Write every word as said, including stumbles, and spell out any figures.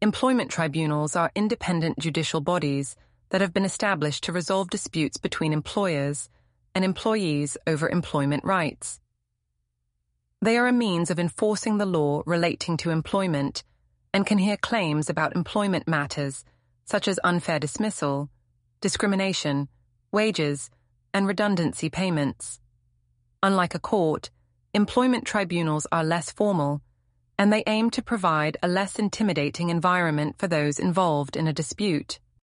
Employment tribunals are independent judicial bodies that have been established to resolve disputes between employers and employees over employment rights. They are a means of enforcing the law relating to employment and can hear claims about employment matters such as unfair dismissal, discrimination, wages, and redundancy payments. Unlike a court, employment tribunals are less formal, and they aim to provide a less intimidating environment for those involved in a dispute.